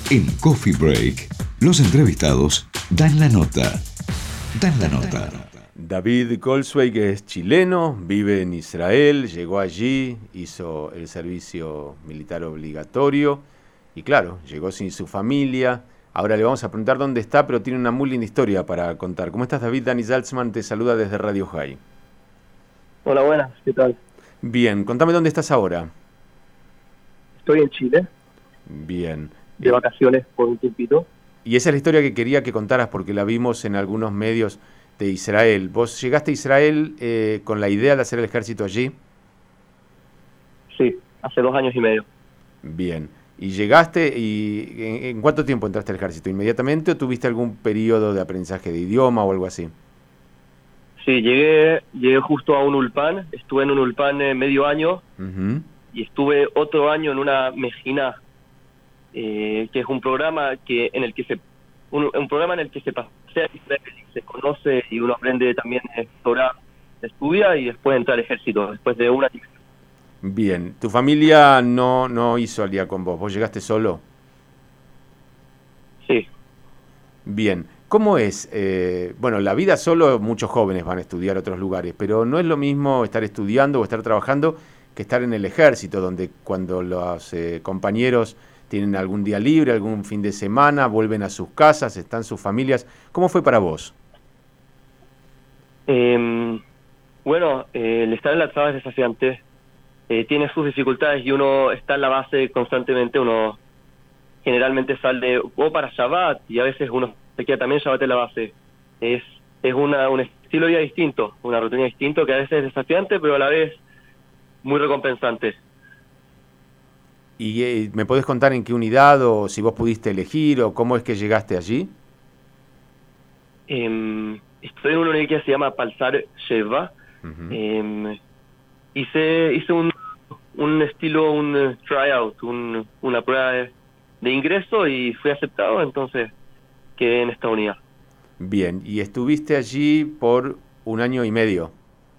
En Coffee Break, los entrevistados dan la nota. Dan la nota. David Colsway, que es chileno, vive en Israel, llegó allí, hizo el servicio militar obligatorio y claro, llegó sin su familia. Ahora le vamos a preguntar dónde está, pero tiene una muy linda historia para contar. ¿Cómo estás, David? Dani Salzman te saluda desde Radio High. Hola, buenas, ¿qué tal? Bien, contame dónde estás ahora. Estoy en Chile. Bien. De vacaciones por un tiempito. Y esa es la historia que quería que contaras porque la vimos en algunos medios de Israel. ¿Vos llegaste a Israel con la idea de hacer el ejército allí? Sí, hace 2 años y medio. Bien. ¿Y llegaste y en cuánto tiempo entraste al ejército? ¿Inmediatamente o tuviste algún periodo de aprendizaje de idioma o algo así? Sí, llegué justo a un ulpan. Estuve en un ulpan medio año. Uh-huh. Y estuve otro año en una mejina, que es un programa en el que se pasea Israel y se conoce y uno aprende también Torah, estudia y después entra al ejército, después de un año. Bien, tu familia no hizo alía con vos, ¿vos llegaste solo? Sí. Bien, ¿cómo es? Bueno, la vida solo, muchos jóvenes van a estudiar a otros lugares, pero no es lo mismo estar estudiando o estar trabajando que estar en el ejército, donde cuando los compañeros tienen algún día libre, algún fin de semana, vuelven a sus casas, están sus familias. ¿Cómo fue para vos? Bueno, el estar en la traba es desafiante, tiene sus dificultades y uno está en la base constantemente, uno generalmente sale o para Shabbat y a veces uno se queda también Shabbat en la base. Es un estilo de vida distinto, una rutina distinto que a veces es desafiante, pero a la vez muy recompensante. ¿Y me podés contar en qué unidad o si vos pudiste elegir o cómo es que llegaste allí? Estoy en una unidad que se llama Palsar Sheva. Uh-huh. Hice un estilo, un tryout, una prueba de ingreso y fui aceptado, entonces quedé en esta unidad. Bien, y estuviste allí por 1 año y medio.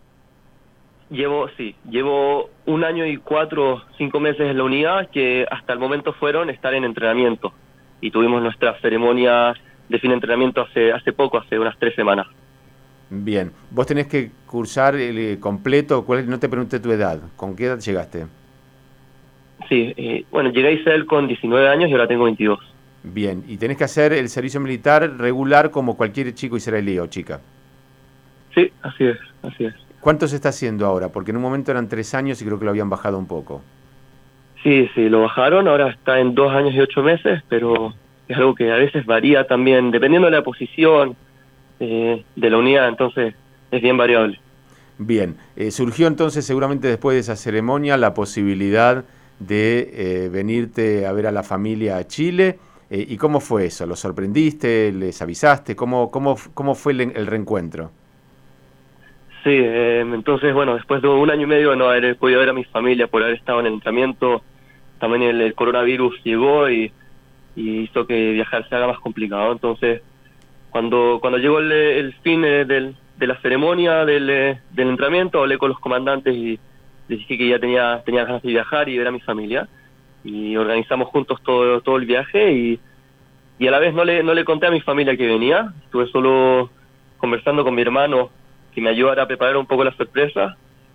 Llevo 1 año y 4 o 5 meses en la unidad, que hasta el momento fueron estar en entrenamiento. Y tuvimos nuestra ceremonia de fin de entrenamiento hace poco, hace unas 3 semanas. Bien, vos tenés que cursar el completo, no te pregunté tu edad, ¿con qué edad llegaste? Sí, bueno, llegué a Israel con 19 años y ahora tengo 22. Bien, y tenés que hacer el servicio militar regular como cualquier chico israelí o chica. Sí, así es. ¿Cuánto se está haciendo ahora? Porque en un momento eran 3 años y creo que lo habían bajado un poco. Sí, lo bajaron, ahora está en 2 años y 8 meses, pero es algo que a veces varía también, dependiendo de la posición de la unidad, entonces es bien variable. Bien, surgió entonces seguramente después de esa ceremonia la posibilidad de venirte a ver a la familia a Chile. ¿Y cómo fue eso? ¿Los sorprendiste? ¿Les avisaste? ¿Cómo fue el reencuentro? Sí, entonces, bueno, después de 1 año y medio de no haber podido ver a mi familia por haber estado en el entrenamiento, también el coronavirus llegó y hizo que viajar se haga más complicado. Entonces, cuando llegó el fin de la ceremonia del entrenamiento, hablé con los comandantes y les dije que ya tenía ganas de viajar y ver a mi familia. Y organizamos juntos todo el viaje y a la vez no le conté a mi familia que venía. Estuve solo conversando con mi hermano que me ayudara a preparar un poco la sorpresa,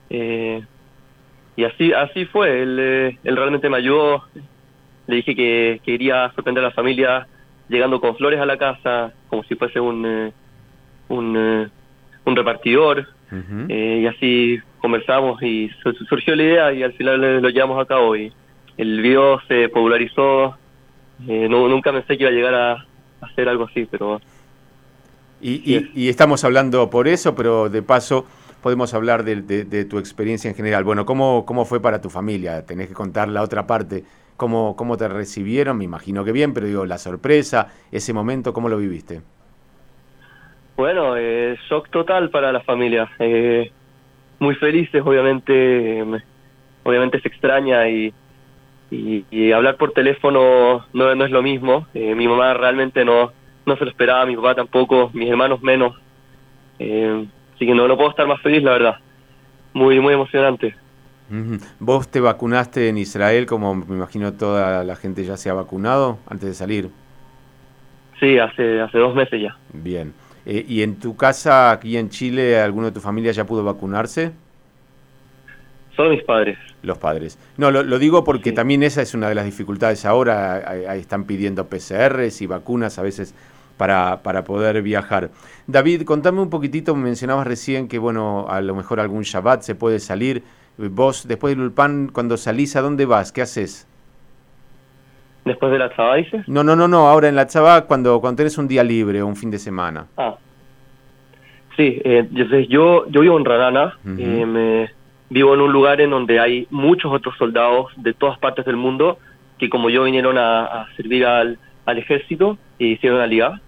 y así fue. Él realmente me ayudó. Le dije que quería sorprender a la familia llegando con flores a la casa, como si fuese un repartidor. Uh-huh. Y así conversamos y surgió la idea y al final lo llevamos a cabo y el video se popularizó. Nunca pensé que iba a llegar a hacer algo así, pero... Y estamos hablando por eso, pero de paso podemos hablar de tu experiencia en general. Bueno, ¿cómo fue para tu familia? Tenés que contar la otra parte. ¿Cómo te recibieron? Me imagino que bien, pero digo, la sorpresa, ese momento, ¿cómo lo viviste? Bueno, shock total para la familia. Muy felices, obviamente. Obviamente se extraña y hablar por teléfono no es lo mismo. Mi mamá realmente no se lo esperaba, mi papá tampoco, mis hermanos menos. Así que no puedo estar más feliz, la verdad. Muy, muy emocionante. Ujú. ¿Vos te vacunaste en Israel, como me imagino toda la gente ya se ha vacunado antes de salir? Sí, hace 2 meses ya. Bien. ¿Y en tu casa, aquí en Chile, alguno de tu familia ya pudo vacunarse? Solo mis padres. Los padres. No, lo digo porque Sí. también esa es una de las dificultades ahora. Están pidiendo PCRs y vacunas a veces para poder viajar. David, contame un poquitito, mencionabas recién que, bueno, a lo mejor algún Shabbat se puede salir. Vos, después del Ulpan, cuando salís, ¿a dónde vas? ¿Qué haces? Después de la Tzavá, dices. No, ahora en la Tzavá, cuando tenés un día libre o un fin de semana. Ah, sí, yo vivo en Radana, Ujú. vivo en un lugar en donde hay muchos otros soldados de todas partes del mundo que como yo vinieron a servir al ejército y hicieron la liga.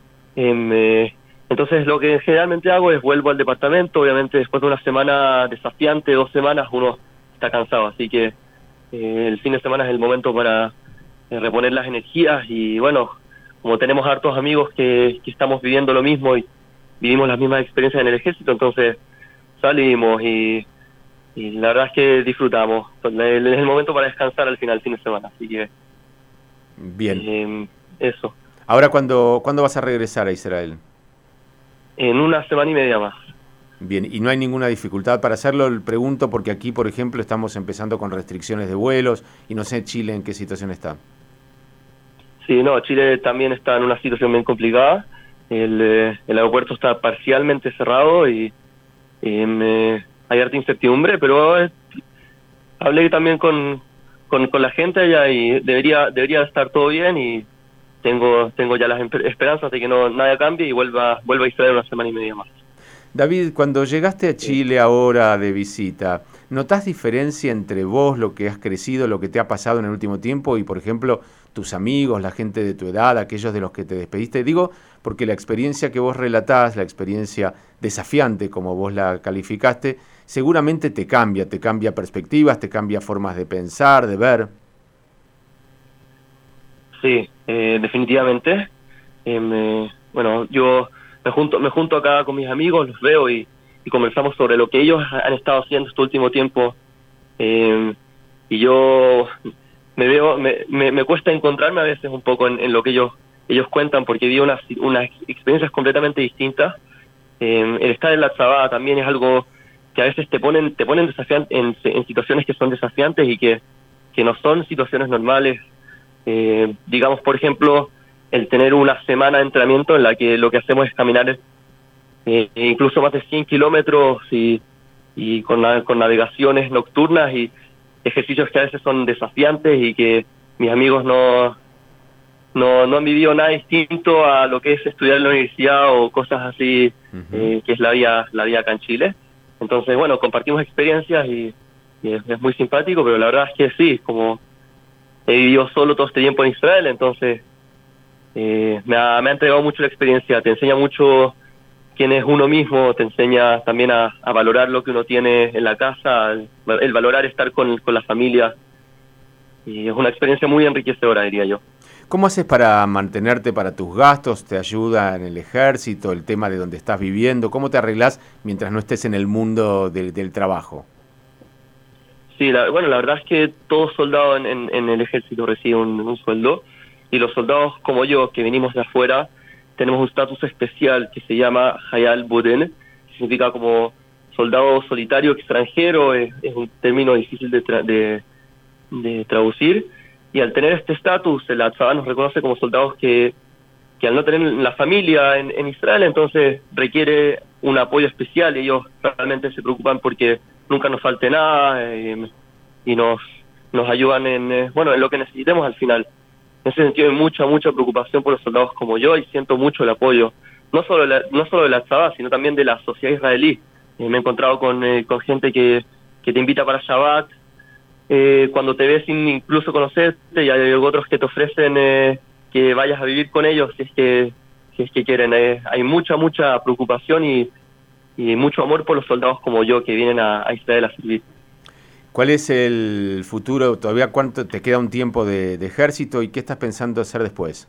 Entonces lo que generalmente hago es vuelvo al departamento, obviamente después de una semana desafiante, 2 semanas, uno está cansado, así que el fin de semana es el momento para reponer las energías y bueno, como tenemos hartos amigos que estamos viviendo lo mismo y vivimos las mismas experiencias en el ejército, entonces salimos y la verdad es que disfrutamos. Es el momento para descansar al final, fin de semana, así que Bien. eso. Ahora, ¿cuándo vas a regresar a Israel? En una semana y media más. Bien, ¿y no hay ninguna dificultad para hacerlo? Pregunto porque aquí, por ejemplo, estamos empezando con restricciones de vuelos y no sé Chile en qué situación está. Sí, no, Chile también está en una situación bien complicada. El aeropuerto está parcialmente cerrado y hay harta incertidumbre, pero hablé también con la gente allá y debería estar todo bien y tengo ya las esperanzas de que no nada cambie y vuelva a Israel una semana y media más. David, cuando llegaste a Sí. Chile ahora de visita, ¿notás diferencia entre vos, lo que has crecido, lo que te ha pasado en el último tiempo y, por ejemplo, tus amigos, la gente de tu edad, aquellos de los que te despediste? Digo, porque la experiencia que vos relatás, la experiencia desafiante, como vos la calificaste, seguramente te cambia perspectivas, te cambia formas de pensar, de ver. Sí, definitivamente. Bueno, yo me junto acá con mis amigos, los veo y conversamos sobre lo que ellos han estado haciendo este último tiempo. Y yo me cuesta encontrarme a veces un poco en lo que ellos cuentan, porque vi unas experiencias completamente distintas. El estar en la Tzavá también es algo que a veces te ponen en situaciones que son desafiantes y que no son situaciones normales. Digamos, por ejemplo, el tener una semana de entrenamiento en la que lo que hacemos es caminar incluso más de 100 kilómetros y con navegaciones nocturnas y ejercicios que a veces son desafiantes y que mis amigos no han vivido nada distinto a lo que es estudiar en la universidad o cosas así, que es la vida acá en Chile. Entonces, bueno, compartimos experiencias y es muy simpático, pero la verdad es que sí, como he vivido solo todo este tiempo en Israel, entonces me ha entregado mucho la experiencia, te enseña mucho quién es uno mismo, te enseña también a valorar lo que uno tiene en la casa, el valorar estar con la familia, y es una experiencia muy enriquecedora, diría yo. ¿Cómo haces para mantenerte para tus gastos? ¿Te ayuda en el ejército, el tema de dónde estás viviendo? ¿Cómo te arreglás mientras no estés en el mundo del trabajo? Sí, bueno, la verdad es que todo soldado en el ejército recibe un sueldo, y los soldados como yo, que venimos de afuera, tenemos un estatus especial que se llama Hayal Boden, que significa como soldado solitario extranjero, es un término difícil de traducir, y al tener este estatus, la Tzavá nos reconoce como soldados que al no tener la familia en Israel, entonces requiere un apoyo especial, y ellos realmente se preocupan porque nunca nos falte nada y nos ayudan en lo que necesitemos al final. En ese sentido hay mucha preocupación por los soldados como yo y siento mucho el apoyo, no solo de la Tzavá, sino también de la sociedad israelí. Me he encontrado con gente que te invita para Shabbat, cuando te ves sin incluso conocerte, y hay otros que te ofrecen que vayas a vivir con ellos si es que quieren. Hay mucha preocupación y mucho amor por los soldados como yo que vienen a Israel a servir. ¿Cuál es el futuro? ¿Todavía cuánto te queda un tiempo de ejército y qué estás pensando hacer después?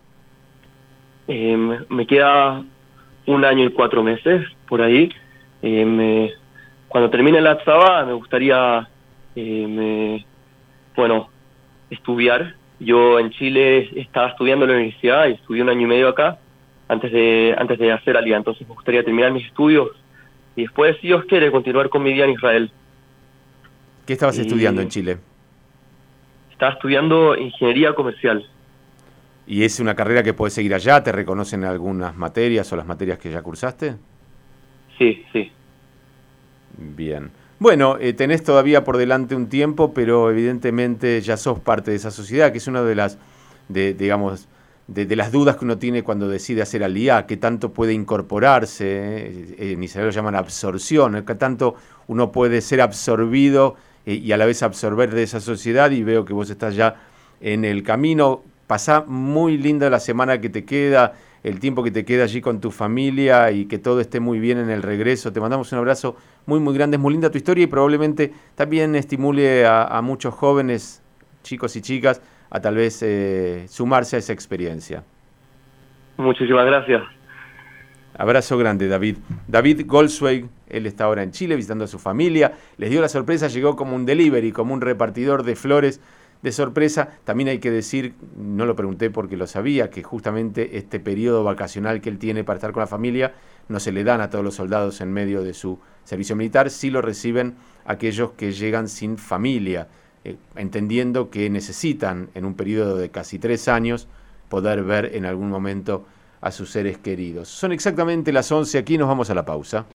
Me queda 1 año y 4 meses por ahí. Cuando termine la Tzavá me gustaría bueno, estudiar. Yo en Chile estaba estudiando en la universidad y estudié 1 año y medio acá antes de hacer Aliyah. Entonces me gustaría terminar mis estudios y después, si Dios quiere, continuar con mi vida en Israel. ¿Qué estabas estudiando en Chile? Estaba estudiando ingeniería comercial. ¿Y es una carrera que podés seguir allá? ¿Te reconocen algunas materias o las materias que ya cursaste? Sí, sí. Bien. Bueno, tenés todavía por delante un tiempo, pero evidentemente ya sos parte de esa sociedad, que es una de las, digamos, de las dudas que uno tiene cuando decide hacer Aliyah, qué tanto puede incorporarse, en Israel lo llaman absorción, qué tanto uno puede ser absorbido y a la vez absorber de esa sociedad, y veo que vos estás ya en el camino. Pasá muy linda la semana que te queda, el tiempo que te queda allí con tu familia, y que todo esté muy bien en el regreso. Te mandamos un abrazo muy, muy grande. Es muy linda tu historia y probablemente también estimule a muchos jóvenes, chicos y chicas, a tal vez sumarse a esa experiencia. Muchísimas gracias. Abrazo grande, David. David Goldsweig, él está ahora en Chile visitando a su familia. Les dio la sorpresa, llegó como un delivery, como un repartidor de flores de sorpresa. También hay que decir, no lo pregunté porque lo sabía, que justamente este periodo vacacional que él tiene para estar con la familia no se le dan a todos los soldados en medio de su servicio militar, sí lo reciben aquellos que llegan sin familia, entendiendo que necesitan en un periodo de casi 3 años poder ver en algún momento a sus seres queridos. Son exactamente las 11, aquí nos vamos a la pausa.